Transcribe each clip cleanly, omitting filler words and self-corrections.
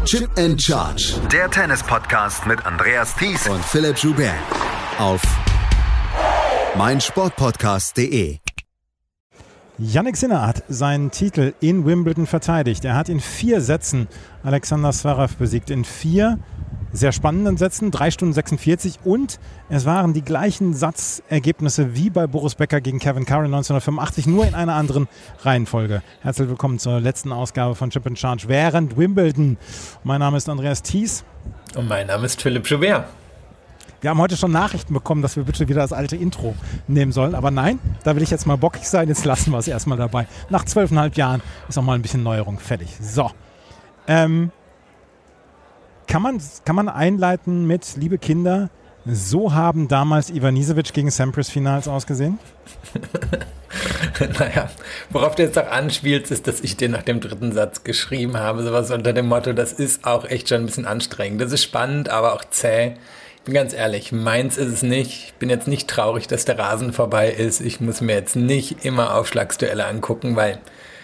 Chip and Charge. Der Tennis-Podcast mit Andreas Thies und Philipp Joubert. Auf meinsportpodcast.de. Jannik Sinner hat seinen Titel in Wimbledon verteidigt. Er hat in 4 Sätzen Alexander Zverev besiegt. In 4 sehr spannenden Sätzen, 3 Stunden 46. Und es waren die gleichen Satzergebnisse wie bei Boris Becker gegen Kevin Curran 1985, nur in einer anderen Reihenfolge. Herzlich willkommen zur letzten Ausgabe von Chip and Charge während Wimbledon. Mein Name ist Andreas Thies. Und mein Name ist Philipp Joubert. Wir haben heute schon Nachrichten bekommen, dass wir bitte wieder das alte Intro nehmen sollen. Aber nein, da will ich jetzt mal bockig sein. Jetzt lassen wir es erstmal dabei. Nach 12,5 Jahren ist auch mal ein bisschen Neuerung fertig. So. Kann man einleiten mit, liebe Kinder, so haben damals Ivanisevic gegen Sampras Finals ausgesehen? Naja, worauf du jetzt auch anspielst, ist, dass ich dir nach dem 3. Satz geschrieben habe. Sowas unter dem Motto, das ist auch echt schon ein bisschen anstrengend. Das ist spannend, aber auch zäh. Ich bin ganz ehrlich, meins ist es nicht. Ich bin jetzt nicht traurig, dass der Rasen vorbei ist. Ich muss mir jetzt nicht immer Aufschlagsduelle angucken, weil,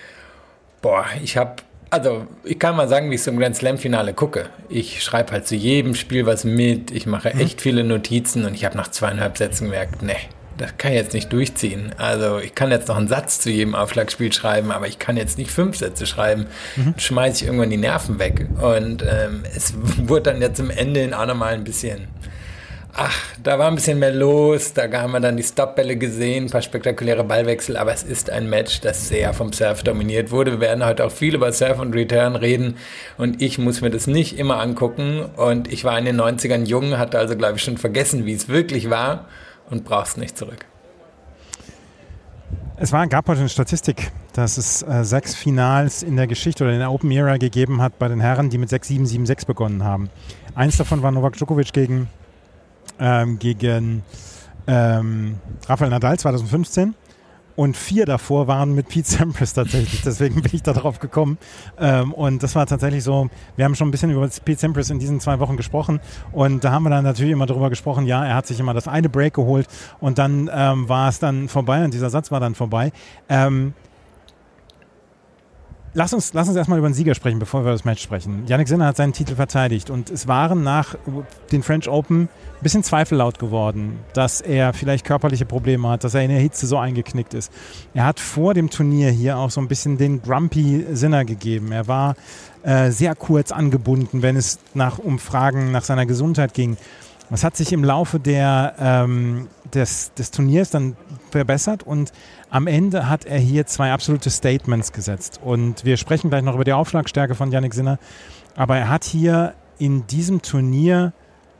ich kann mal sagen, wie ich zum Grand Slam Finale gucke. Ich schreibe halt zu jedem Spiel was mit. Ich mache echt viele Notizen und ich habe nach 2,5 Sätzen gemerkt, nee, das kann ich jetzt nicht durchziehen. Also ich kann jetzt noch einen Satz zu jedem Aufschlagspiel schreiben, aber ich kann jetzt nicht 5 Sätze schreiben. Schmeiße ich irgendwann die Nerven weg. Und es wurde dann ja zum Ende auch nochmal ein bisschen... da war ein bisschen mehr los, da haben wir dann die Stopbälle gesehen, ein paar spektakuläre Ballwechsel, aber es ist ein Match, das sehr vom Surf dominiert wurde. Wir werden heute auch viel über Surf und Return reden und ich muss mir das nicht immer angucken und ich war in den 90ern jung, hatte also glaube ich schon vergessen, wie es wirklich war und brauch's nicht zurück. Es gab heute eine Statistik, dass es 6 Finals in der Geschichte oder in der Open Era gegeben hat bei den Herren, die mit 6-7, 7-6 begonnen haben. Eins davon war Novak Djokovic gegen Rafael Nadal 2015 und 4 davor waren mit Pete Sampras tatsächlich. Deswegen bin ich da drauf gekommen. Und das war tatsächlich so, wir haben schon ein bisschen über Pete Sampras in diesen 2 Wochen gesprochen und da haben wir dann natürlich immer darüber gesprochen, ja, er hat sich immer das eine Break geholt und dann war es dann vorbei und dieser Satz war dann vorbei. Lass uns erstmal über den Sieger sprechen, bevor wir über das Match sprechen. Jannik Sinner hat seinen Titel verteidigt und es waren nach den French Open ein bisschen Zweifel laut geworden, dass er vielleicht körperliche Probleme hat, dass er in der Hitze so eingeknickt ist. Er hat vor dem Turnier hier auch so ein bisschen den Grumpy Sinner gegeben. Er war sehr kurz angebunden, wenn es um Fragen nach seiner Gesundheit ging. Das hat sich im Laufe des Turniers dann verbessert und am Ende hat er hier 2 absolute Statements gesetzt. Und wir sprechen gleich noch über die Aufschlagstärke von Jannik Sinner. Aber er hat hier in diesem Turnier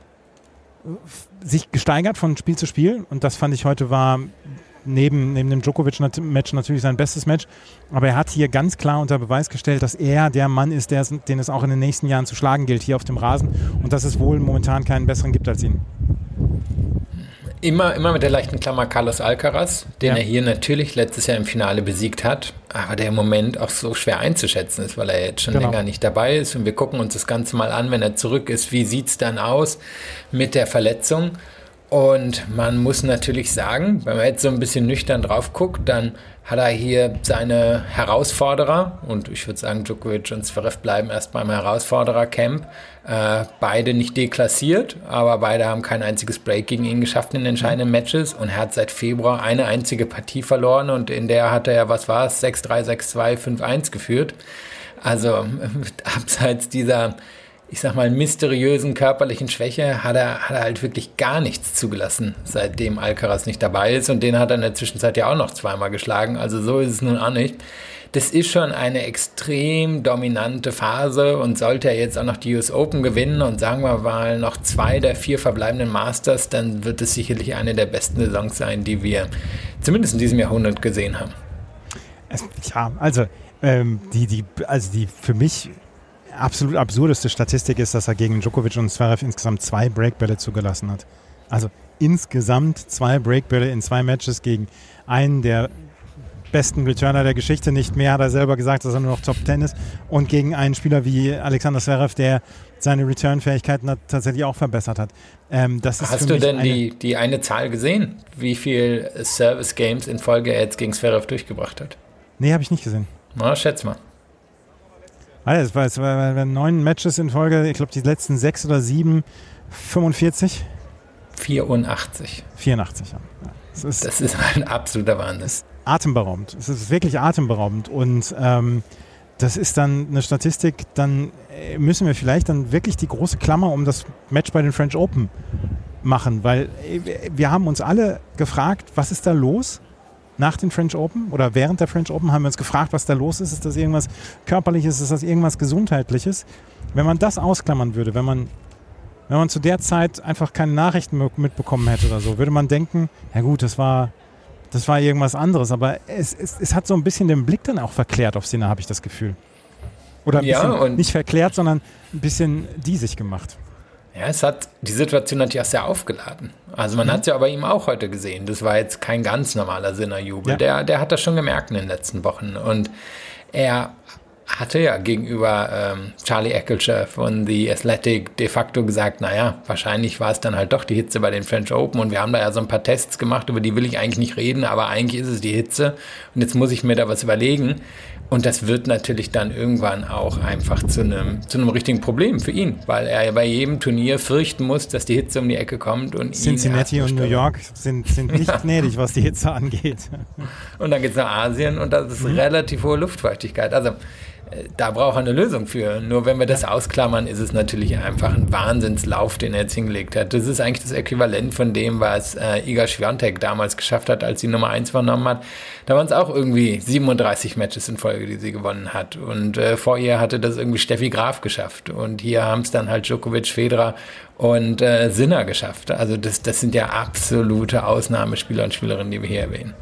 sich gesteigert von Spiel zu Spiel. Und das fand ich heute war neben dem Djokovic-Match natürlich sein bestes Match. Aber er hat hier ganz klar unter Beweis gestellt, dass er der Mann ist, den es auch in den nächsten Jahren zu schlagen gilt hier auf dem Rasen. Und dass es wohl momentan keinen besseren gibt als ihn. Immer mit der leichten Klammer Carlos Alcaraz, den er hier natürlich letztes Jahr im Finale besiegt hat, aber der im Moment auch so schwer einzuschätzen ist, weil er jetzt schon länger nicht dabei ist. Und wir gucken uns das Ganze mal an, wenn er zurück ist, wie sieht es dann aus mit der Verletzung? Und man muss natürlich sagen, wenn man jetzt so ein bisschen nüchtern drauf guckt, dann hat er hier seine Herausforderer, und ich würde sagen, Djokovic und Zverev bleiben erst beim Herausforderer-Camp, beide nicht deklassiert, aber beide haben kein einziges Break gegen ihn geschafft in entscheidenden Matches und er hat seit Februar eine einzige Partie verloren und in der hat er, 6-3, 6-2, 5-1 geführt. Also abseits dieser, ich sag mal, mysteriösen körperlichen Schwäche hat er halt wirklich gar nichts zugelassen, seitdem Alcaraz nicht dabei ist. Und den hat er in der Zwischenzeit ja auch noch 2-mal geschlagen. Also so ist es nun auch nicht. Das ist schon eine extrem dominante Phase und sollte er jetzt auch noch die US Open gewinnen und sagen wir mal noch 2 der 4 verbleibenden Masters, dann wird es sicherlich eine der besten Saisons sein, die wir zumindest in diesem Jahrhundert gesehen haben. Die für mich absolut absurdeste Statistik ist, dass er gegen Djokovic und Zverev insgesamt 2 Breakbälle zugelassen hat. Also insgesamt 2 Breakbälle in 2 Matches gegen einen der besten Returner der Geschichte. Nicht mehr, hat er selber gesagt, dass er nur noch Top 10 ist. Und gegen einen Spieler wie Alexander Zverev, der seine Return-Fähigkeiten tatsächlich auch verbessert hat. Hast du denn die eine Zahl gesehen, wie viel Service-Games in Folge er jetzt gegen Zverev durchgebracht hat? Nee, habe ich nicht gesehen. Na, schätz mal. Es war 9 Matches in Folge, ich glaube die letzten 6 oder 7, 45? 84. 84, ja. Das ist ein absoluter Wahnsinn. Es ist atemberaubend. Es ist wirklich atemberaubend. Und das ist dann eine Statistik, dann müssen wir vielleicht dann wirklich die große Klammer um das Match bei den French Open machen, weil wir haben uns alle gefragt, was ist da los nach den French Open oder während der French Open haben wir uns gefragt, was da los ist. Ist das irgendwas Körperliches, ist das irgendwas Gesundheitliches? Wenn man das ausklammern würde, wenn man zu der Zeit einfach keine Nachrichten mitbekommen hätte oder so, würde man denken, ja gut, das war irgendwas anderes, aber es hat so ein bisschen den Blick dann auch verklärt auf Sinner, habe ich das Gefühl. Oder ein bisschen, nicht verklärt, sondern ein bisschen diesig gemacht. Ja, es hat die Situation natürlich auch sehr aufgeladen. Also man hat es ja bei ihm auch heute gesehen. Das war jetzt kein ganz normaler Sinner-Jubel. Ja. Der hat das schon gemerkt in den letzten Wochen. Und er hatte ja gegenüber Charlie Eccleshare von The Athletic de facto gesagt, naja, wahrscheinlich war es dann halt doch die Hitze bei den French Open und wir haben da ja so ein paar Tests gemacht, über die will ich eigentlich nicht reden, aber eigentlich ist es die Hitze und jetzt muss ich mir da was überlegen. Und das wird natürlich dann irgendwann auch einfach zu einem richtigen Problem für ihn, weil er bei jedem Turnier fürchten muss, dass die Hitze um die Ecke kommt. Und Cincinnati und New York sind nicht gnädig, was die Hitze angeht. Und dann geht es nach Asien und das ist relativ hohe Luftfeuchtigkeit. Also da braucht er eine Lösung für. Nur wenn wir das ausklammern, ist es natürlich einfach ein Wahnsinnslauf, den er jetzt hingelegt hat. Das ist eigentlich das Äquivalent von dem, was Iga Swiatek damals geschafft hat, als sie Nummer 1 vernommen hat. Da waren es auch irgendwie 37 Matches in Folge, die sie gewonnen hat. Und vor ihr hatte das irgendwie Steffi Graf geschafft. Und hier haben es dann halt Djokovic, Federer und Sinner geschafft. Also das sind ja absolute Ausnahmespieler und Spielerinnen, die wir hier erwähnen.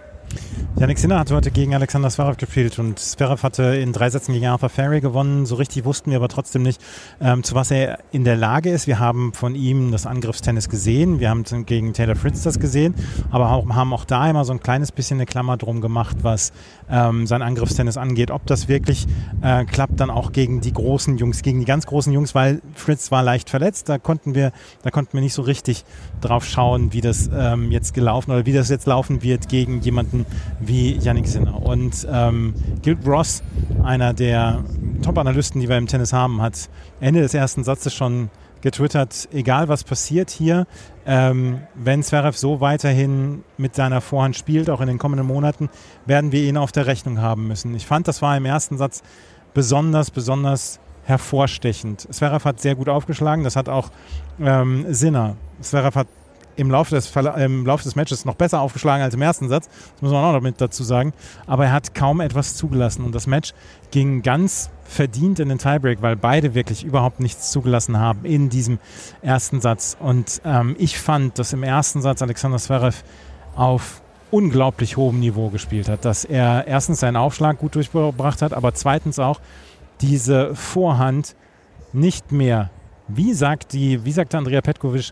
Jannik Sinner hat heute gegen Alexander Zverev gespielt und Zverev hatte in 3 Sätzen gegen Arthur Ferry gewonnen. So richtig wussten wir aber trotzdem nicht, zu was er in der Lage ist. Wir haben von ihm das Angriffstennis gesehen, wir haben gegen Taylor Fritz das gesehen, aber haben auch da immer so ein kleines bisschen eine Klammer drum gemacht, was sein Angriffstennis angeht. Ob das wirklich klappt dann auch gegen die großen Jungs, gegen die ganz großen Jungs, weil Fritz war leicht verletzt. Da konnten wir nicht so richtig drauf schauen, wie das jetzt gelaufen oder wie das jetzt laufen wird gegen jemanden wie Jannik Sinner. Und Gil Ross, einer der Top-Analysten, die wir im Tennis haben, hat Ende des ersten Satzes schon getwittert, egal was passiert hier, wenn Zverev so weiterhin mit seiner Vorhand spielt, auch in den kommenden Monaten, werden wir ihn auf der Rechnung haben müssen. Ich fand, das war im ersten Satz besonders hervorstechend. Zverev hat sehr gut aufgeschlagen, das hat auch Sinner. Zverev hat im Laufe des Matches noch besser aufgeschlagen als im ersten Satz. Das muss man auch noch mit dazu sagen. Aber er hat kaum etwas zugelassen. Und das Match ging ganz verdient in den Tiebreak, weil beide wirklich überhaupt nichts zugelassen haben in diesem ersten Satz. Und ich fand, dass im ersten Satz Alexander Zverev auf unglaublich hohem Niveau gespielt hat. Dass er erstens seinen Aufschlag gut durchgebracht hat, aber zweitens auch diese Vorhand nicht mehr, wie sagte Andrea Petkovic,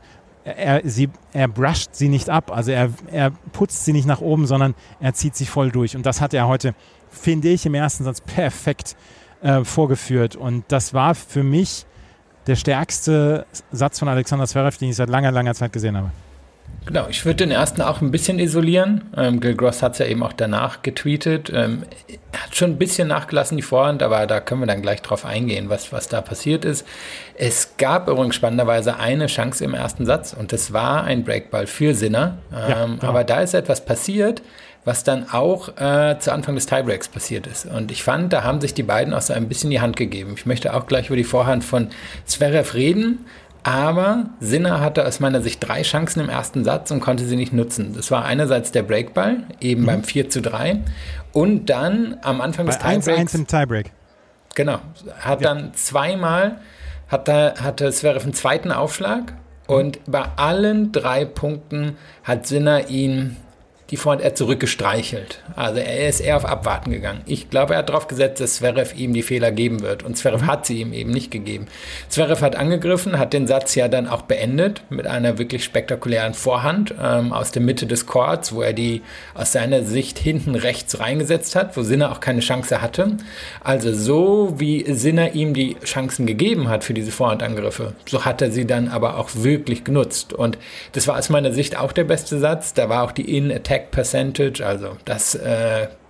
er brusht sie nicht ab, also er putzt sie nicht nach oben, sondern er zieht sie voll durch. Und das hat er heute, finde ich, im ersten Satz perfekt vorgeführt. Und das war für mich der stärkste Satz von Alexander Zverev, den ich seit langer Zeit gesehen habe. Genau, ich würde den ersten auch ein bisschen isolieren. Gil Gross hat es ja eben auch danach getweetet. Er hat schon ein bisschen nachgelassen, die Vorhand, aber da können wir dann gleich drauf eingehen, was da passiert ist. Es gab übrigens spannenderweise eine Chance im ersten Satz und das war ein Breakball für Sinner. Aber da ist etwas passiert, was dann auch zu Anfang des Tiebreaks passiert ist. Und ich fand, da haben sich die beiden auch so ein bisschen die Hand gegeben. Ich möchte auch gleich über die Vorhand von Zverev reden. Aber Sinner hatte aus meiner Sicht 3 Chancen im ersten Satz und konnte sie nicht nutzen. Das war einerseits der Breakball, eben beim 4:3. Und dann am Anfang des Tiebreaks. 1-1 im Tiebreak. Genau. Dann zweimal hatte Zverev einen zweiten Aufschlag. Und bei allen 3 Punkten hat Sinner ihn die Vorhand zurückgestreichelt. Also er ist eher auf Abwarten gegangen. Ich glaube, er hat darauf gesetzt, dass Zverev ihm die Fehler geben wird. Und Zverev hat sie ihm eben nicht gegeben. Zverev hat angegriffen, hat den Satz ja dann auch beendet mit einer wirklich spektakulären Vorhand aus der Mitte des Courts, wo er die aus seiner Sicht hinten rechts reingesetzt hat, wo Sinner auch keine Chance hatte. Also so wie Sinner ihm die Chancen gegeben hat für diese Vorhandangriffe, so hat er sie dann aber auch wirklich genutzt. Und das war aus meiner Sicht auch der beste Satz. Da war auch die In-Attack Percentage, also das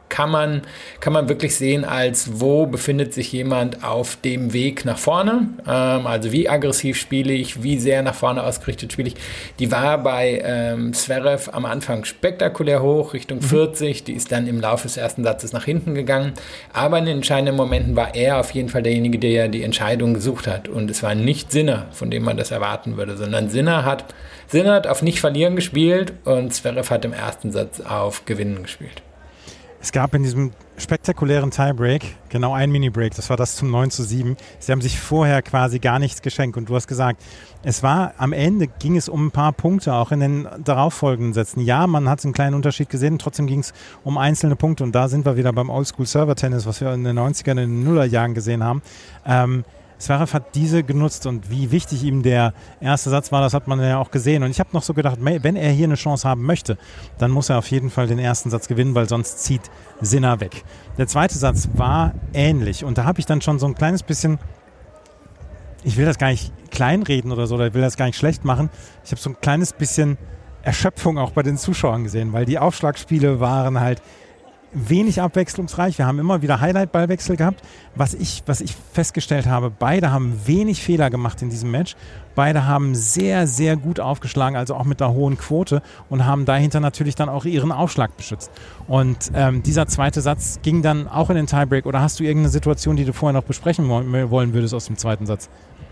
kann man wirklich sehen, als wo befindet sich jemand auf dem Weg nach vorne, also wie aggressiv spiele ich, wie sehr nach vorne ausgerichtet spiele ich. Die war bei Zverev am Anfang spektakulär hoch, Richtung 40, die ist dann im Laufe des ersten Satzes nach hinten gegangen, aber in den entscheidenden Momenten war er auf jeden Fall derjenige, der die Entscheidung gesucht hat, und es war nicht Sinner, von dem man das erwarten würde, sondern Sinner hat auf nicht verlieren gespielt und Zverev hat im ersten Satz auf Gewinnen gespielt. Es gab in diesem spektakulären Tiebreak genau ein Mini-Break, das war das zum 9:7. Sie haben sich vorher quasi gar nichts geschenkt und du hast gesagt, es war am Ende, ging es um ein paar Punkte, auch in den darauffolgenden Sätzen. Ja, man hat einen kleinen Unterschied gesehen, trotzdem ging es um einzelne Punkte und da sind wir wieder beim Oldschool-Server-Tennis, was wir in den 90ern, in den Nullerjahren gesehen haben. Zverev hat diese genutzt und wie wichtig ihm der erste Satz war, das hat man ja auch gesehen. Und ich habe noch so gedacht, wenn er hier eine Chance haben möchte, dann muss er auf jeden Fall den ersten Satz gewinnen, weil sonst zieht Sinner weg. Der zweite Satz war ähnlich und da habe ich dann schon so ein kleines bisschen, ich will das gar nicht kleinreden oder so, oder ich will das gar nicht schlecht machen, ich habe so ein kleines bisschen Erschöpfung auch bei den Zuschauern gesehen, weil die Aufschlagspiele waren halt wenig abwechslungsreich. Wir haben immer wieder Highlight-Ballwechsel gehabt. Was ich festgestellt habe, beide haben wenig Fehler gemacht in diesem Match. Beide haben sehr, sehr gut aufgeschlagen, also auch mit einer hohen Quote und haben dahinter natürlich dann auch ihren Aufschlag beschützt. Und dieser zweite Satz ging dann auch in den Tiebreak. Oder hast du irgendeine Situation, die du vorher noch besprechen wollen würdest aus dem zweiten Satz?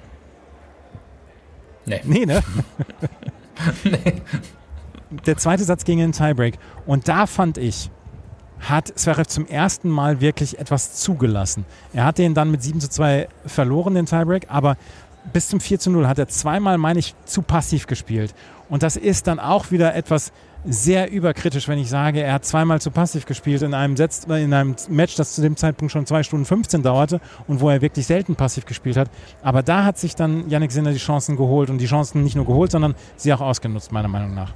Nee, ne? Nee. Der zweite Satz ging in den Tiebreak. Und da fand ich, hat Zverev zum ersten Mal wirklich etwas zugelassen. Er hat den dann mit 7:2 verloren, den Tiebreak, aber bis zum 4:0 hat er zweimal, meine ich, zu passiv gespielt. Und das ist dann auch wieder etwas sehr überkritisch, wenn ich sage, er hat zweimal zu passiv gespielt in einem Match, das zu dem Zeitpunkt schon 2 Stunden 15 dauerte und wo er wirklich selten passiv gespielt hat. Aber da hat sich dann Jannik Sinner die Chancen geholt und die Chancen nicht nur geholt, sondern sie auch ausgenutzt, meiner Meinung nach.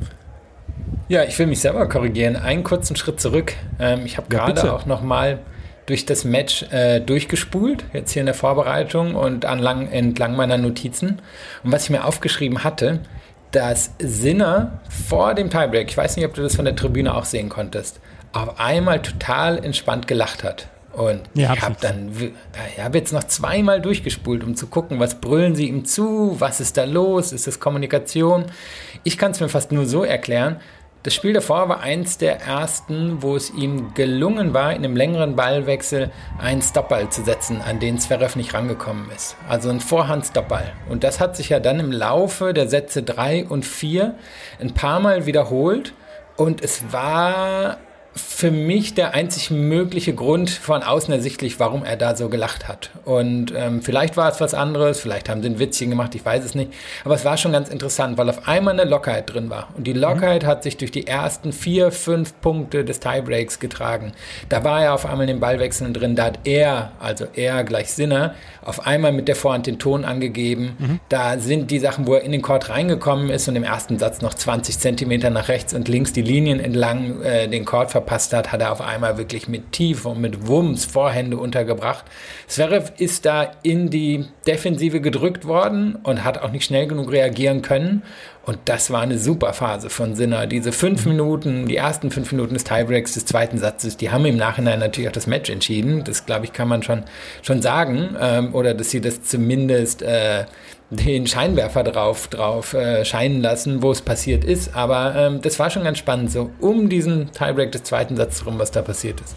Ja, ich will mich selber korrigieren. Einen kurzen Schritt zurück. Ich habe gerade auch nochmal durch das Match durchgespult, jetzt hier in der Vorbereitung und entlang meiner Notizen. Und was ich mir aufgeschrieben hatte, dass Sinner vor dem Tiebreak, ich weiß nicht, ob du das von der Tribüne auch sehen konntest, auf einmal total entspannt gelacht hat. Und ja, ich habe jetzt noch zweimal durchgespult, um zu gucken, was brüllen sie ihm zu, was ist da los, ist das Kommunikation? Ich kann es mir fast nur so erklären. Das Spiel davor war eins der ersten, wo es ihm gelungen war, in einem längeren Ballwechsel einen Stoppball zu setzen, an den Zverev nicht rangekommen ist. Also ein Vorhand-Stoppball. Und das hat sich ja dann im Laufe der Sätze 3 und 4 ein paar Mal wiederholt. Und es war für mich der einzig mögliche Grund von außen ersichtlich, warum er da so gelacht hat. Und vielleicht war es was anderes, vielleicht haben sie ein Witzchen gemacht, ich weiß es nicht. Aber es war schon ganz interessant, weil auf einmal eine Lockerheit drin war. Und die Lockerheit hat sich durch die ersten 4, 5 Punkte des Tiebreaks getragen. Da war er auf einmal in den Ballwechseln drin, da hat er, also er gleich Sinner, auf einmal mit der Vorhand den Ton angegeben. Da sind die Sachen, wo er in den Court reingekommen ist und im ersten Satz noch 20 Zentimeter nach rechts und links die Linien entlang den Court verpasst hat er auf einmal wirklich mit Tiefe und mit Wumms Vorhände untergebracht. Zverev ist da in die Defensive gedrückt worden und hat auch nicht schnell genug reagieren können. Und das war eine super Phase von Sinner. Diese 5 Minuten, die ersten 5 Minuten des Tiebreaks des zweiten Satzes, die haben im Nachhinein natürlich auch das Match entschieden. Das, glaube ich, kann man schon sagen. Oder dass sie das zumindest den Scheinwerfer drauf scheinen lassen, wo es passiert ist. Aber das war schon ganz spannend, so um diesen Tiebreak des zweiten Satzes rum, was da passiert ist.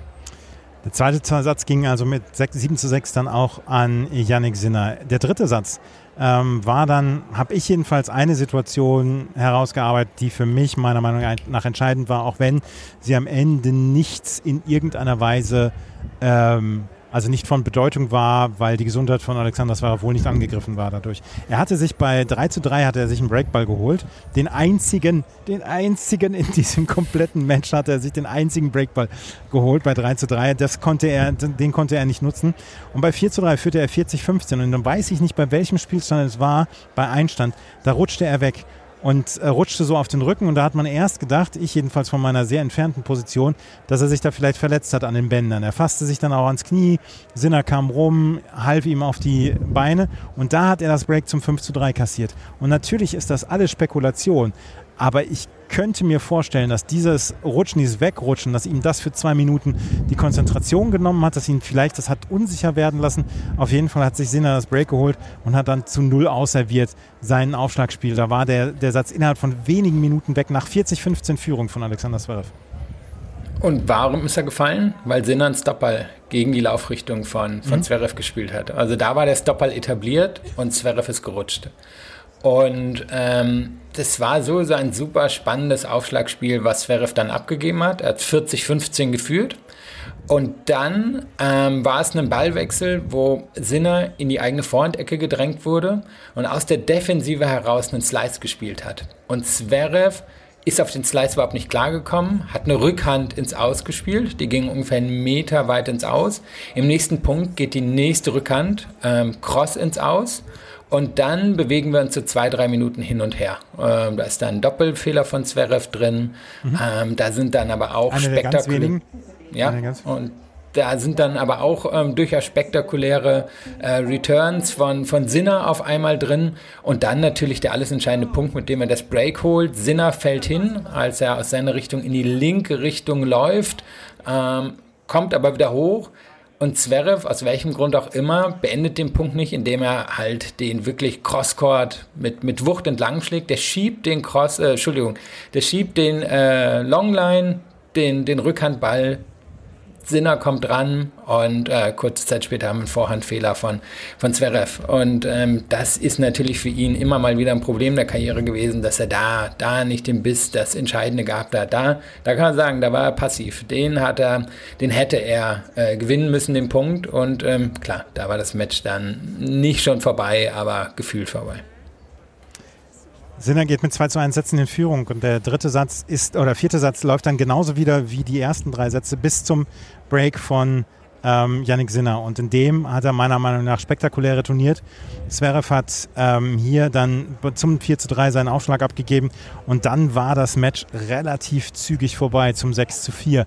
Der zweite Satz ging also mit 7:6 dann auch an Jannik Sinner. Der dritte Satz war dann, habe ich jedenfalls eine Situation herausgearbeitet, die für mich meiner Meinung nach entscheidend war, auch wenn sie am Ende nichts in irgendeiner Weise also nicht von Bedeutung war, weil die Gesundheit von Alexander Zverev wohl nicht angegriffen war dadurch. Er hatte sich bei 3:3 hatte er sich einen Breakball geholt. Den einzigen in diesem kompletten Match hatte er sich den einzigen Breakball geholt bei 3:3. Den konnte er nicht nutzen. Und bei 4:3 führte er 40-15. Und dann weiß ich nicht, bei welchem Spielstand es war, bei Einstand. Da rutschte er weg. Und rutschte so auf den Rücken und da hat man erst gedacht, ich jedenfalls von meiner sehr entfernten Position, dass er sich da vielleicht verletzt hat an den Bändern. Er fasste sich dann auch ans Knie, Sinner kam rum, half ihm auf die Beine und da hat er das Break zum 5:3 kassiert. Und natürlich ist das alles Spekulation, aber ich könnte mir vorstellen, dass dieses Rutschen, dieses Wegrutschen, dass ihm das für 2 Minuten die Konzentration genommen hat, dass ihn vielleicht das hat unsicher werden lassen. Auf jeden Fall hat sich Sinner das Break geholt und hat dann zu 0 ausserviert sein Aufschlagspiel. Da war der Satz innerhalb von wenigen Minuten weg nach 40-15 Führung von Alexander Zverev. Und warum ist er gefallen? Weil Sinner einen Stoppball gegen die Laufrichtung von Zverev gespielt hat. Also da war der Stoppball etabliert und Zverev ist gerutscht. Und das war so ein super spannendes Aufschlagspiel, was Zverev dann abgegeben hat. Er hat 40-15 geführt. Und dann war es ein Ballwechsel, wo Sinner in die eigene Vorhandecke gedrängt wurde und aus der Defensive heraus einen Slice gespielt hat. Und Zverev ist auf den Slice überhaupt nicht klargekommen, hat eine Rückhand ins Aus gespielt, die ging ungefähr 1 Meter weit ins Aus. Im nächsten Punkt geht die nächste Rückhand, Cross ins Aus. Und dann bewegen wir uns so 2-3 Minuten hin und her. Da ist dann ein Doppelfehler von Zverev drin. Da sind dann aber auch spektakuläre. Ja, und da sind dann aber auch durchaus spektakuläre Returns von Sinner auf einmal drin. Und dann natürlich der alles entscheidende Punkt, mit dem er das Break holt. Sinner fällt hin, als er aus seiner Richtung in die linke Richtung läuft, kommt aber wieder hoch. Und Zverev, aus welchem Grund auch immer, beendet den Punkt nicht, indem er halt den wirklich Crosscourt mit Wucht entlang schlägt. Der schiebt den Longline, den Rückhandball. Sinner kommt dran und kurze Zeit später haben wir einen Vorhandfehler von Zverev. Und das ist natürlich für ihn immer mal wieder ein Problem der Karriere gewesen, dass er da nicht den Biss, das Entscheidende gehabt hat. Da kann man sagen, da war er passiv. Den hätte er gewinnen müssen, den Punkt. Und klar, da war das Match dann nicht schon vorbei, aber gefühlt vorbei. Sinner geht mit 2:1 Sätzen in Führung und der vierte Satz läuft dann genauso wieder wie die ersten 3 Sätze bis zum Break von Jannik Sinner. Und in dem hat er meiner Meinung nach spektakulär retourniert. Zverev hat hier dann zum 4:3 seinen Aufschlag abgegeben und dann war das Match relativ zügig vorbei zum 6:4.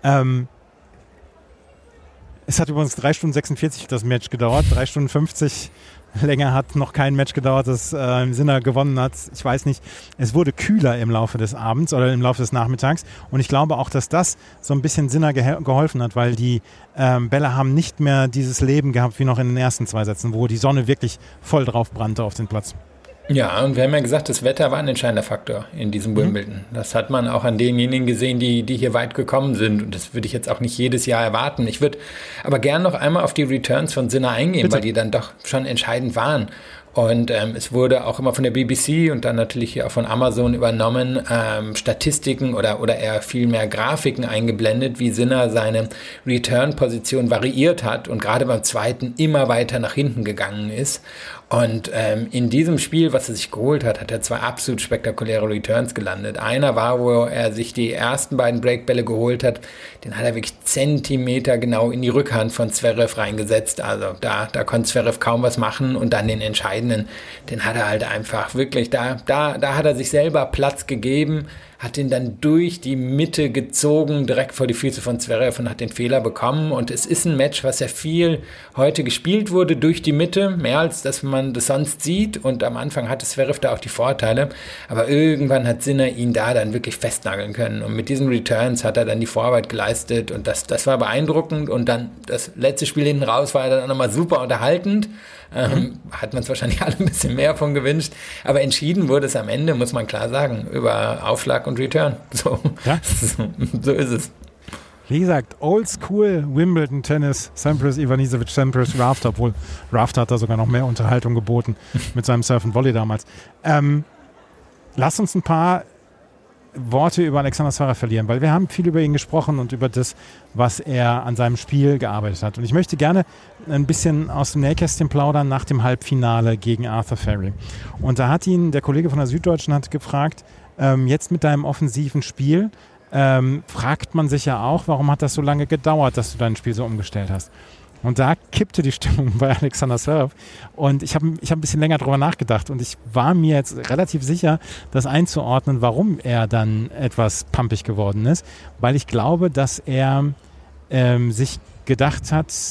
Es hat übrigens 3 Stunden 46 das Match gedauert, 3 Stunden 50. Länger hat noch kein Match gedauert, das Sinner gewonnen hat. Ich weiß nicht, es wurde kühler im Laufe des Abends oder im Laufe des Nachmittags. Und ich glaube auch, dass das so ein bisschen Sinner geholfen hat, weil die Bälle haben nicht mehr dieses Leben gehabt wie noch in den ersten 2 Sätzen, wo die Sonne wirklich voll drauf brannte auf den Platz. Ja, und wir haben ja gesagt, das Wetter war ein entscheidender Faktor in diesem Wimbledon. Das hat man auch an denjenigen gesehen, die hier weit gekommen sind. Und das würde ich jetzt auch nicht jedes Jahr erwarten. Ich würde aber gern noch einmal auf die Returns von Sinner eingehen, bitte, weil die dann doch schon entscheidend waren. Und es wurde auch immer von der BBC und dann natürlich hier auch von Amazon übernommen, Statistiken oder eher viel mehr Grafiken eingeblendet, wie Sinner seine Return-Position variiert hat und gerade beim zweiten immer weiter nach hinten gegangen ist. Und in diesem Spiel, was er sich geholt hat, hat er 2 absolut spektakuläre Returns gelandet. Einer war, wo er sich die ersten beiden Breakbälle geholt hat, den hat er wirklich Zentimeter genau in die Rückhand von Zverev reingesetzt. Also da konnte Zverev kaum was machen und dann den entscheidenden, den hat er halt einfach wirklich, da hat er sich selber Platz gegeben, hat ihn dann durch die Mitte gezogen, direkt vor die Füße von Zverev und hat den Fehler bekommen. Und es ist ein Match, was ja viel heute gespielt wurde durch die Mitte, mehr als dass man das sonst sieht. Und am Anfang hatte Zverev da auch die Vorteile. Aber irgendwann hat Sinner ihn da dann wirklich festnageln können. Und mit diesen Returns hat er dann die Vorarbeit geleistet. Und das war beeindruckend. Und dann das letzte Spiel hinten raus war dann nochmal super unterhaltend. Hat man es wahrscheinlich alle ein bisschen mehr von gewünscht. Aber entschieden wurde es am Ende, muss man klar sagen, über Aufschlag und Return. So, ja. So ist es. Wie gesagt, Oldschool Wimbledon Tennis, Sampras, Ivanisevic, Sampras, Rafter, obwohl Rafter hat da sogar noch mehr Unterhaltung geboten mit seinem Surf and Volley damals. Lass uns ein paar Worte über Alexander Zverev verlieren, weil wir haben viel über ihn gesprochen und über das, was er an seinem Spiel gearbeitet hat. Und ich möchte gerne ein bisschen aus dem Nähkästchen plaudern nach dem Halbfinale gegen Arthur Ferry. Und da hat ihn der Kollege von der Süddeutschen hat gefragt, jetzt mit deinem offensiven Spiel, fragt man sich ja auch, warum hat das so lange gedauert, dass du dein Spiel so umgestellt hast? Und da kippte die Stimmung bei Alexander Zverev. Und ich hab ein bisschen länger drüber nachgedacht. Und ich war mir jetzt relativ sicher, das einzuordnen, warum er dann etwas pumpig geworden ist. Weil ich glaube, dass er sich gedacht hat,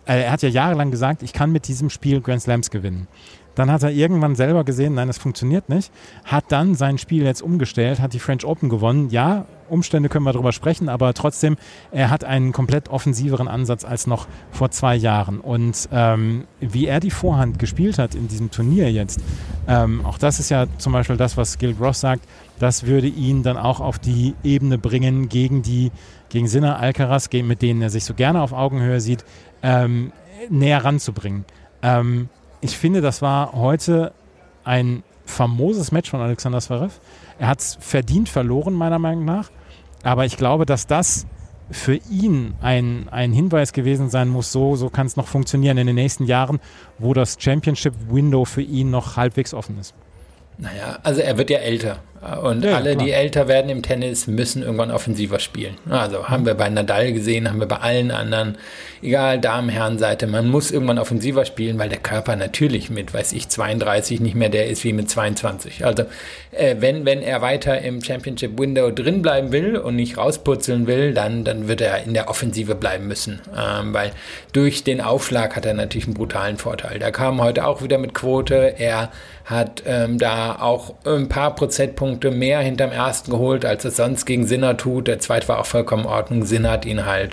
er hat ja jahrelang gesagt, ich kann mit diesem Spiel Grand Slams gewinnen. Dann hat er irgendwann selber gesehen, nein, das funktioniert nicht, hat dann sein Spiel jetzt umgestellt, hat die French Open gewonnen. Ja, Umstände können wir drüber sprechen, aber trotzdem, er hat einen komplett offensiveren Ansatz als noch vor 2 Jahren. Und wie er die Vorhand gespielt hat in diesem Turnier jetzt, auch das ist ja zum Beispiel das, was Gil Gross sagt, das würde ihn dann auch auf die Ebene bringen gegen Sinner, Alcaraz, mit denen er sich so gerne auf Augenhöhe sieht, näher ranzubringen. Ich finde, das war heute ein famoses Match von Alexander Zverev. Er hat es verdient verloren, meiner Meinung nach. Aber ich glaube, dass das für ihn ein Hinweis gewesen sein muss, so kann es noch funktionieren in den nächsten Jahren, wo das Championship-Window für ihn noch halbwegs offen ist. Naja, also er wird ja älter. Und ja, alle, klar, die älter werden im Tennis, müssen irgendwann offensiver spielen. Also haben wir bei Nadal gesehen, haben wir bei allen anderen, egal, Damen-, Herrenseite, man muss irgendwann offensiver spielen, weil der Körper natürlich mit, 32 nicht mehr der ist wie mit 22. Also wenn er weiter im Championship-Window drin bleiben will und nicht rauspurzeln will, dann wird er in der Offensive bleiben müssen. Weil durch den Aufschlag hat er natürlich einen brutalen Vorteil. Der kam heute auch wieder mit Quote, er hat da auch ein paar Prozentpunkte mehr hinterm ersten geholt, als es sonst gegen Sinner tut. Der zweite war auch vollkommen in Ordnung. Sinner hat ihn halt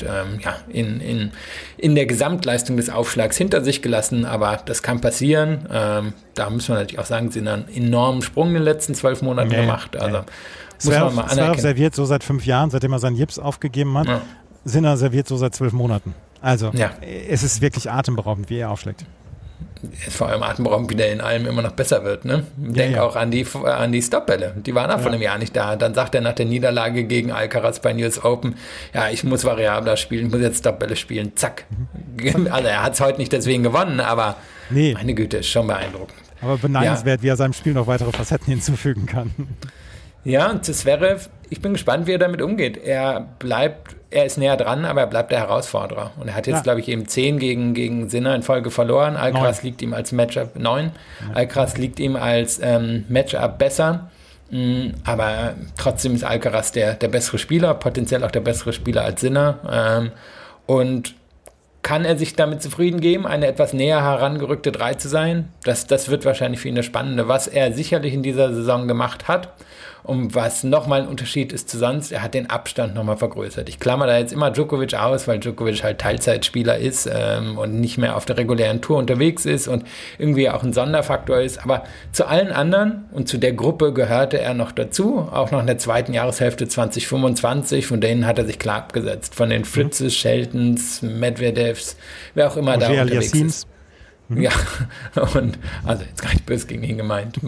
in der Gesamtleistung des Aufschlags hinter sich gelassen, aber das kann passieren. Da muss man natürlich auch sagen, Sinner einen enormen Sprung in den letzten 12 Monaten gemacht. Also muss man mal anerkennen. Zverev serviert so seit 5 Jahren, seitdem er seinen Jips aufgegeben hat. Ja. Sinner serviert so seit 12 Monaten. Also es ist wirklich atemberaubend, wie er aufschlägt. Ist vor allem atemberaubend, wie der in allem immer noch besser wird. Ne? Denk auch an die Stopbälle. Die waren auch vor einem Jahr nicht da. Dann sagt er nach der Niederlage gegen Alcaraz bei US Open, ja, ich muss variabler spielen, ich muss jetzt Stopbälle spielen. Zack. Also er hat es heute nicht deswegen gewonnen, aber meine Güte, ist schon beeindruckend. Aber beneidenswert, wie er seinem Spiel noch weitere Facetten hinzufügen kann. Ja, und Zverev, ich bin gespannt, wie er damit umgeht. Er ist näher dran, aber er bleibt der Herausforderer. Und er hat jetzt, glaube ich, eben 10 gegen Sinner in Folge verloren. Alcaraz liegt ihm als Matchup 9. Alcaraz liegt ihm als Matchup besser. Aber trotzdem ist Alcaraz der bessere Spieler, potenziell auch der bessere Spieler als Sinner. Und kann er sich damit zufrieden geben, eine etwas näher herangerückte 3 zu sein? Das wird wahrscheinlich für ihn das Spannende. Was er sicherlich in dieser Saison gemacht hat und was nochmal ein Unterschied ist zu sonst, er hat den Abstand nochmal vergrößert. Ich klammer da jetzt immer Djokovic aus, weil Djokovic halt Teilzeitspieler ist und nicht mehr auf der regulären Tour unterwegs ist und irgendwie auch ein Sonderfaktor ist. Aber zu allen anderen und zu der Gruppe gehörte er noch dazu, auch noch in der zweiten Jahreshälfte 2025, von denen hat er sich klar abgesetzt. Von den Fritzes, Sheltons, Medvedevs, wer auch immer da unterwegs ist. Ja, und also jetzt gar nicht böse gegen ihn gemeint,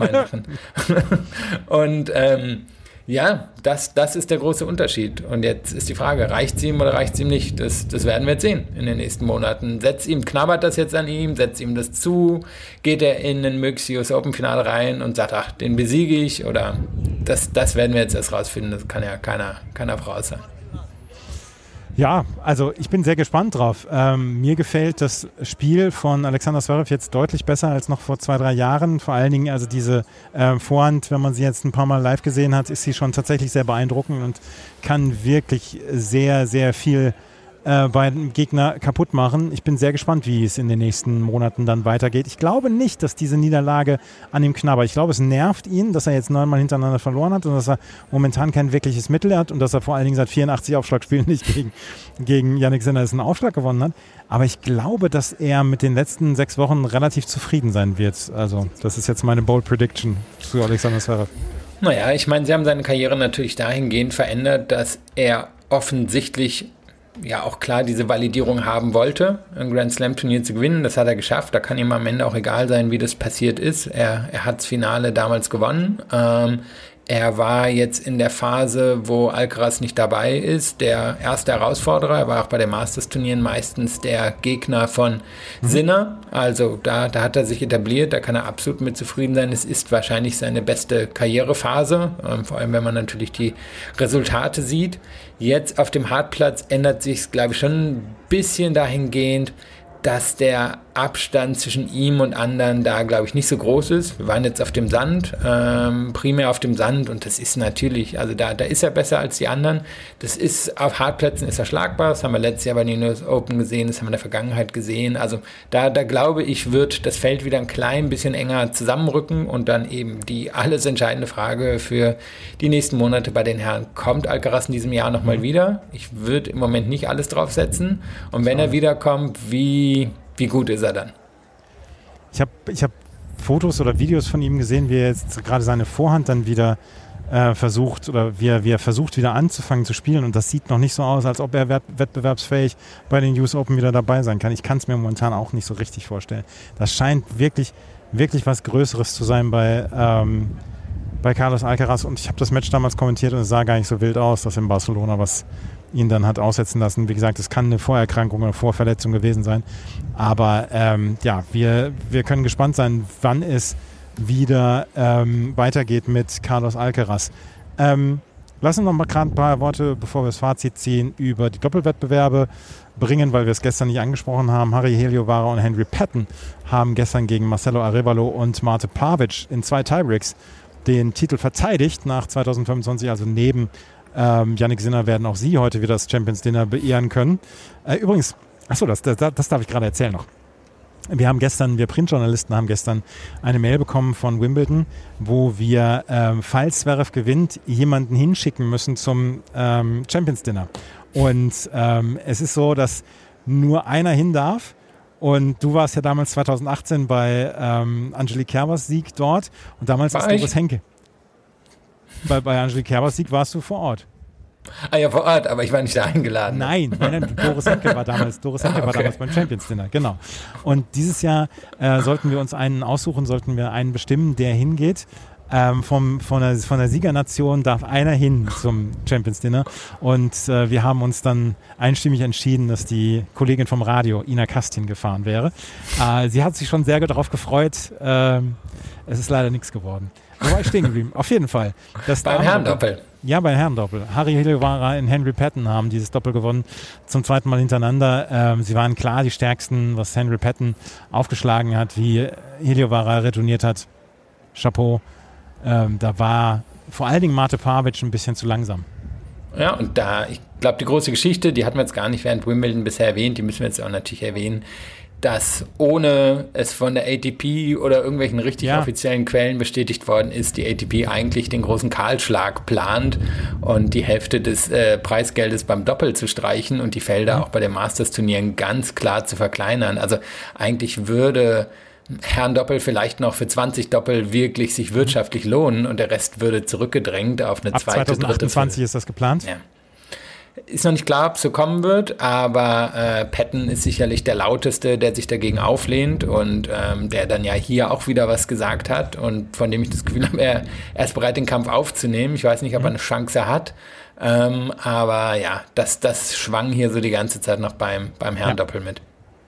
und das ist der große Unterschied. Und jetzt ist die Frage, reicht es ihm oder reicht es ihm nicht? Das werden wir jetzt sehen in den nächsten Monaten. Knabbert das jetzt an ihm, setzt ihm das zu, geht er in ein mögliches US Open Finale rein und sagt, ach, den besiege ich, oder das werden wir jetzt erst rausfinden, das kann ja keiner voraus sein. Ja, also ich bin sehr gespannt drauf. Mir gefällt das Spiel von Alexander Zverev jetzt deutlich besser als noch vor 2-3 Jahren. Vor allen Dingen also diese Vorhand, wenn man sie jetzt ein paar Mal live gesehen hat, ist sie schon tatsächlich sehr beeindruckend und kann wirklich sehr, sehr viel bei dem Gegner kaputt machen. Ich bin sehr gespannt, wie es in den nächsten Monaten dann weitergeht. Ich glaube nicht, dass diese Niederlage an ihm knabbert. Ich glaube, es nervt ihn, dass er jetzt 9 Mal hintereinander verloren hat und dass er momentan kein wirkliches Mittel hat und dass er vor allen Dingen seit 84 Aufschlagspielen nicht gegen Jannik Sinner einen Aufschlag gewonnen hat. Aber ich glaube, dass er mit den letzten 6 Wochen relativ zufrieden sein wird. Also das ist jetzt meine Bold Prediction zu Alexander Zverev. Naja, ich meine, sie haben seine Karriere natürlich dahingehend verändert, dass er offensichtlich ja auch klar diese Validierung haben wollte, ein Grand Slam Turnier zu gewinnen. Das hat er geschafft. Da kann ihm am Ende auch egal sein, wie das passiert ist. Er hat das Finale damals gewonnen. Er war jetzt in der Phase, wo Alcaraz nicht dabei ist, der erste Herausforderer. Er war auch bei den Masters-Turnieren meistens der Gegner von Sinner. Also da hat er sich etabliert, da kann er absolut mit zufrieden sein. Es ist wahrscheinlich seine beste Karrierephase, vor allem wenn man natürlich die Resultate sieht. Jetzt auf dem Hartplatz ändert sich es, glaube ich, schon ein bisschen dahingehend, dass der Abstand zwischen ihm und anderen da, glaube ich, nicht so groß ist. Wir waren jetzt auf dem Sand, primär auf dem Sand, und das ist natürlich, also da ist er besser als die anderen. Das ist, auf Hartplätzen ist er schlagbar, das haben wir letztes Jahr bei den US Open gesehen, das haben wir in der Vergangenheit gesehen. Also da glaube ich, wird das Feld wieder ein klein bisschen enger zusammenrücken, und dann eben die alles entscheidende Frage für die nächsten Monate bei den Herren: Kommt Alcaraz in diesem Jahr nochmal wieder? Ich würde im Moment nicht alles drauf setzen, und wenn er wiederkommt, wie gut ist er dann? Ich hab Fotos oder Videos von ihm gesehen, wie er jetzt gerade seine Vorhand dann wieder versucht, oder wie er versucht, wieder anzufangen zu spielen, und das sieht noch nicht so aus, als ob er wettbewerbsfähig bei den US Open wieder dabei sein kann. Ich kann es mir momentan auch nicht so richtig vorstellen. Das scheint wirklich, wirklich was Größeres zu sein bei Carlos Alcaraz, und ich habe das Match damals kommentiert und es sah gar nicht so wild aus, dass in Barcelona was ihn dann hat aussetzen lassen. Wie gesagt, es kann eine Vorerkrankung oder Vorverletzung gewesen sein, aber wir können gespannt sein, wann es wieder weitergeht mit Carlos Alcaraz. Lass uns noch mal gerade ein paar Worte, bevor wir das Fazit ziehen, über die Doppelwettbewerbe bringen, weil wir es gestern nicht angesprochen haben. Harry Heliovara und Henry Patton haben gestern gegen Marcelo Arévalo und Mate Pavic in 2 Tiebreaks den Titel verteidigt nach 2025, also neben Jannik Sinner werden auch Sie heute wieder das Champions Dinner beehren können. Übrigens, das darf ich gerade erzählen noch. Wir Printjournalisten haben gestern eine Mail bekommen von Wimbledon, wo wir, falls Zverev gewinnt, jemanden hinschicken müssen zum Champions Dinner. Und es ist so, dass nur einer hin darf. Und du warst ja damals 2018 bei Angelique Kerbers Sieg dort. Und damals ist Doris Henke. Bei Angelique Kerbers Sieg warst du vor Ort. Ah ja, vor Ort, aber ich war nicht da eingeladen. Nein, Doris Henke war damals beim Champions Dinner, genau. Und dieses Jahr sollten wir uns einen bestimmen, der hingeht. Von der Siegernation darf einer hin zum Champions Dinner, und wir haben uns dann einstimmig entschieden, dass die Kollegin vom Radio, Ina Kastin, gefahren wäre. Sie hat sich schon sehr darauf gefreut. Es ist leider nichts geworden. Wo war ich stehen geblieben? Auf jeden Fall. Beim Herrendoppel. Ja, beim Herrendoppel. Harry Heliovara und Henry Patton haben dieses Doppel gewonnen, zum 2. Mal hintereinander. Sie waren klar die Stärksten, was Henry Patton aufgeschlagen hat, wie Heliovara retourniert hat. Chapeau. Da war vor allen Dingen Mate Pavic ein bisschen zu langsam. Ja, und ich glaube, die große Geschichte, die hatten wir jetzt gar nicht während Wimbledon bisher erwähnt, die müssen wir jetzt auch natürlich erwähnen, dass ohne es von der ATP oder irgendwelchen richtig offiziellen Quellen bestätigt worden ist, die ATP eigentlich den großen Kahlschlag plant und die Hälfte des Preisgeldes beim Doppel zu streichen und die Felder auch bei den Masters-Turnieren ganz klar zu verkleinern. Also eigentlich würde Herrendoppel vielleicht noch für 20 Doppel wirklich sich wirtschaftlich lohnen, und der Rest würde zurückgedrängt auf eine zweite, dritte. 2028 ist das geplant? Ja. Ist noch nicht klar, ob es so kommen wird, aber Patton ist sicherlich der Lauteste, der sich dagegen auflehnt und der dann ja hier auch wieder was gesagt hat und von dem ich das Gefühl habe, er ist bereit, den Kampf aufzunehmen. Ich weiß nicht, ob er eine Chance hat, aber ja, das schwang hier so die ganze Zeit noch beim Herrendoppel mit.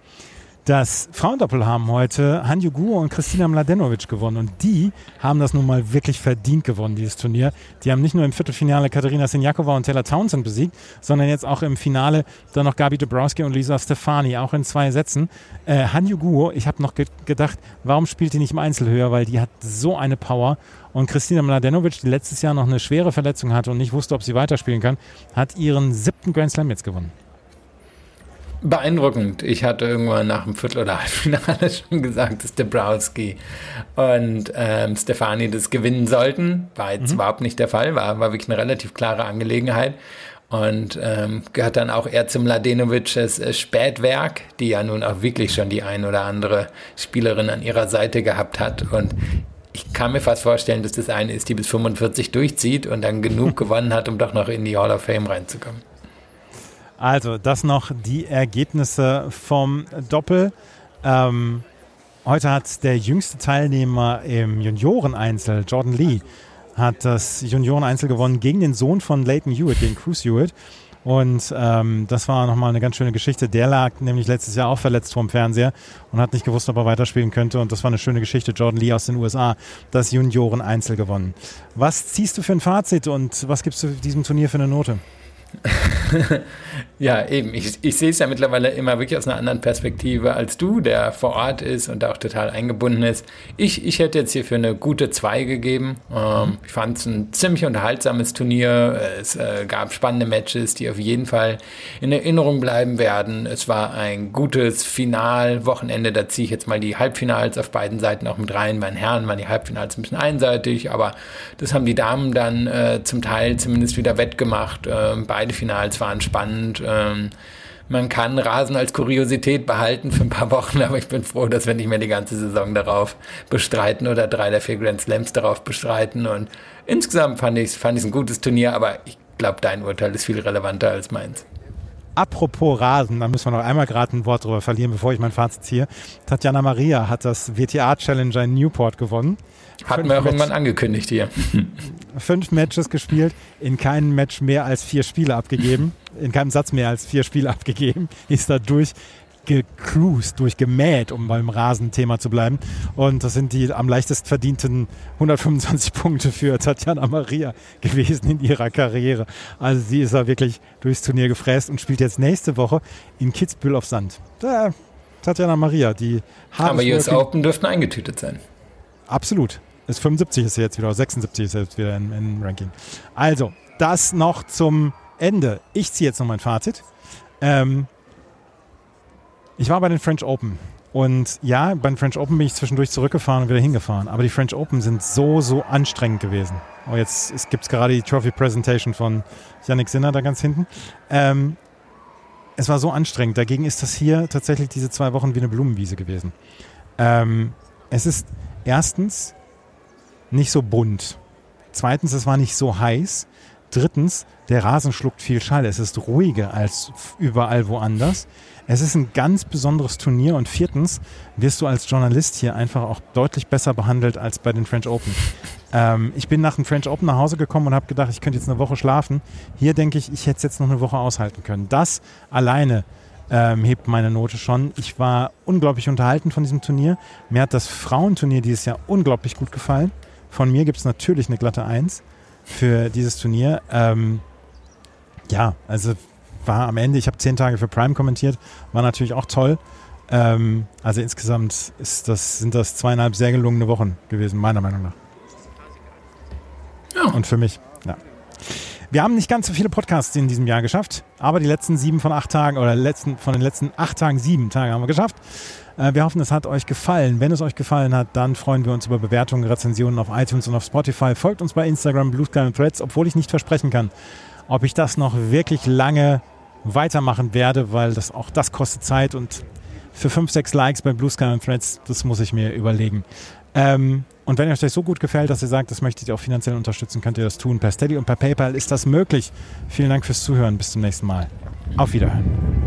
Das Frauendoppel haben heute Han Yuguro und Kristina Mladenovic gewonnen, und die haben das nun mal wirklich verdient gewonnen, dieses Turnier. Die haben nicht nur im Viertelfinale Katerina Siniakova und Taylor Townsend besiegt, sondern jetzt auch im Finale dann noch Gabi Dabrowski und Lisa Stefani, auch in 2 Sätzen. Han Yuguro, ich habe noch gedacht, warum spielt die nicht im Einzel höher, weil die hat so eine Power. Und Kristina Mladenovic, die letztes Jahr noch eine schwere Verletzung hatte und nicht wusste, ob sie weiterspielen kann, hat ihren 7. Grand Slam jetzt gewonnen. Beeindruckend. Ich hatte irgendwann nach dem Viertel- oder Halbfinale schon gesagt, dass Dabrowski und Stefani das gewinnen sollten. War jetzt überhaupt nicht der Fall, war wirklich eine relativ klare Angelegenheit. Und gehört dann auch eher zum Mladenovics Spätwerk, die ja nun auch wirklich schon die ein oder andere Spielerin an ihrer Seite gehabt hat. Und ich kann mir fast vorstellen, dass das eine ist, die bis 45 durchzieht und dann genug gewonnen hat, um doch noch in die Hall of Fame reinzukommen. Also, das noch die Ergebnisse vom Doppel. Heute hat der jüngste Teilnehmer im Junioreneinzel, Jordan Lee, hat das Junioreneinzel gewonnen gegen den Sohn von Leighton Hewitt, gegen Cruz Hewitt. Und das war nochmal eine ganz schöne Geschichte. Der lag nämlich letztes Jahr auch verletzt vorm Fernseher und hat nicht gewusst, ob er weiterspielen könnte. Und das war eine schöne Geschichte. Jordan Lee aus den USA, das Junioren-Einzel gewonnen. Was ziehst du für ein Fazit und was gibst du diesem Turnier für eine Note? Ja, eben. Ich sehe es ja mittlerweile immer wirklich aus einer anderen Perspektive als du, der vor Ort ist und da auch total eingebunden ist. Ich hätte jetzt hier für eine gute 2 gegeben. Ich fand es ein ziemlich unterhaltsames Turnier. Es gab spannende Matches, die auf jeden Fall in Erinnerung bleiben werden. Es war ein gutes Finalwochenende. Da ziehe ich jetzt mal die Halbfinals auf beiden Seiten auch mit rein. Bei den Herren waren die Halbfinals ein bisschen einseitig, aber das haben die Damen dann zum Teil zumindest wieder wettgemacht. Beide Finals waren spannend. Man kann Rasen als Kuriosität behalten für ein paar Wochen, aber ich bin froh, dass wir nicht mehr die ganze Saison darauf bestreiten oder 3 der 4 Grand Slams darauf bestreiten. Und insgesamt fand ich es ein gutes Turnier, aber ich glaube, dein Urteil ist viel relevanter als meins. Apropos Rasen, da müssen wir noch einmal gerade ein Wort drüber verlieren, bevor ich mein Fazit ziehe. Tatjana Maria hat das WTA Challenger in Newport gewonnen. Hatten wir auch irgendwann angekündigt hier. 5 Matches gespielt, in keinem Match mehr als 4 Spiele abgegeben, in keinem Satz mehr als 4 Spiele abgegeben, ist da durchgemäht, um beim Rasenthema zu bleiben. Und das sind die am leichtesten verdienten 125 Punkte für Tatjana Maria gewesen in ihrer Karriere. Also sie ist da wirklich durchs Turnier gefräst und spielt jetzt nächste Woche in Kitzbühel auf Sand. Tatjana Maria, die aber US Open dürften eingetütet sein. Absolut. 75 ist sie jetzt wieder, oder 76 ist sie jetzt wieder im Ranking. Also, das noch zum Ende. Ich ziehe jetzt noch mein Fazit. Ich war bei den French Open. Und ja, bei den French Open bin ich zwischendurch zurückgefahren und wieder hingefahren. Aber die French Open sind so anstrengend gewesen. Oh, jetzt gibt es gerade die Trophy Presentation von Jannik Sinner da ganz hinten. Es war so anstrengend. Dagegen ist das hier tatsächlich diese 2 Wochen wie eine Blumenwiese gewesen. Es ist erstens nicht so bunt. Zweitens, es war nicht so heiß. Drittens, der Rasen schluckt viel Schall. Es ist ruhiger als überall woanders. Es ist ein ganz besonderes Turnier. Und viertens, wirst du als Journalist hier einfach auch deutlich besser behandelt als bei den French Open. Ich bin nach den French Open nach Hause gekommen und habe gedacht, ich könnte jetzt eine Woche schlafen. Hier denke ich, ich hätte es jetzt noch eine Woche aushalten können. Das alleine hebt meine Note schon. Ich war unglaublich unterhalten von diesem Turnier. Mir hat das Frauenturnier dieses Jahr unglaublich gut gefallen. Von mir gibt es natürlich eine glatte 1 für dieses Turnier. Also war am Ende, ich habe 10 Tage für Prime kommentiert, war natürlich auch toll. Also insgesamt sind das 2,5 sehr gelungene Wochen gewesen, meiner Meinung nach. Ja. Und für mich, ja. Wir haben nicht ganz so viele Podcasts in diesem Jahr geschafft, aber die letzten 7 von 8 Tagen oder von den letzten 8 Tagen 7 Tage haben wir geschafft. Wir hoffen, es hat euch gefallen. Wenn es euch gefallen hat, dann freuen wir uns über Bewertungen, Rezensionen auf iTunes und auf Spotify. Folgt uns bei Instagram, Blue Sky und Threads, obwohl ich nicht versprechen kann, ob ich das noch wirklich lange weitermachen werde, weil das kostet Zeit und für 5-6 Likes bei Blue Sky und Threads, das muss ich mir überlegen. Und wenn euch das so gut gefällt, dass ihr sagt, das möchtet ihr auch finanziell unterstützen, könnt ihr das tun. Per Steady und per PayPal ist das möglich. Vielen Dank fürs Zuhören. Bis zum nächsten Mal. Auf Wiederhören.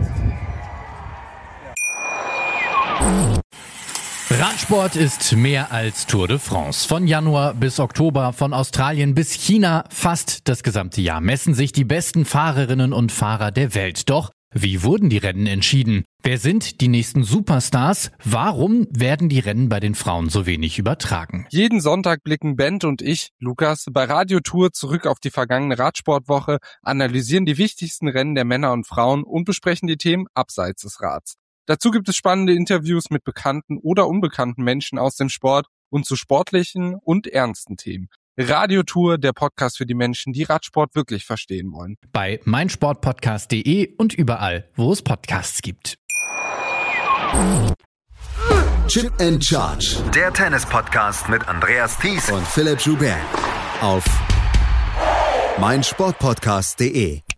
Radsport ist mehr als Tour de France. Von Januar bis Oktober, von Australien bis China, fast das gesamte Jahr messen sich die besten Fahrerinnen und Fahrer der Welt. Doch wie wurden die Rennen entschieden? Wer sind die nächsten Superstars? Warum werden die Rennen bei den Frauen so wenig übertragen? Jeden Sonntag blicken Bent und ich, Lukas, bei Radio Tour zurück auf die vergangene Radsportwoche, analysieren die wichtigsten Rennen der Männer und Frauen und besprechen die Themen abseits des Rads. Dazu gibt es spannende Interviews mit bekannten oder unbekannten Menschen aus dem Sport und zu sportlichen und ernsten Themen. Radio Tour, der Podcast für die Menschen, die Radsport wirklich verstehen wollen. Bei meinsportpodcast.de und überall, wo es Podcasts gibt. Chip and Charge. Der Tennis-Podcast mit Andreas Thies und Philipp Joubert auf meinsportpodcast.de.